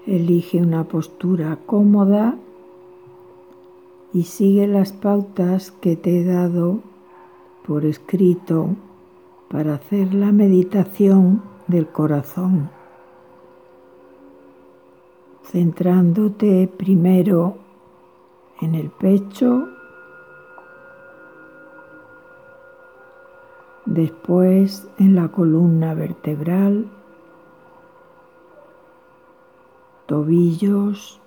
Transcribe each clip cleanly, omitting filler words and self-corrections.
Elige una postura cómoda y sigue las pautas que te he dado por escrito para hacer la meditación del corazón, centrándote primero en el pecho, después en la columna vertebral, tobillos,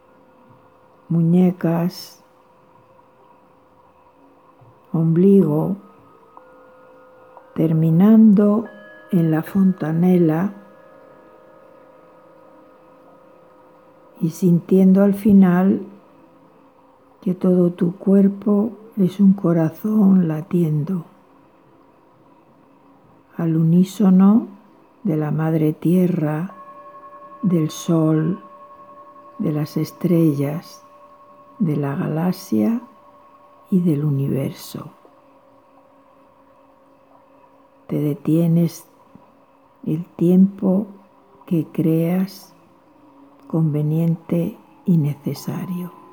muñecas, ombligo, terminando en la fontanela y sintiendo al final que todo tu cuerpo es un corazón latiendo al unísono de la Madre Tierra, del Sol, de las estrellas, de la galaxia y del universo. Te detienes el tiempo que creas conveniente y necesario.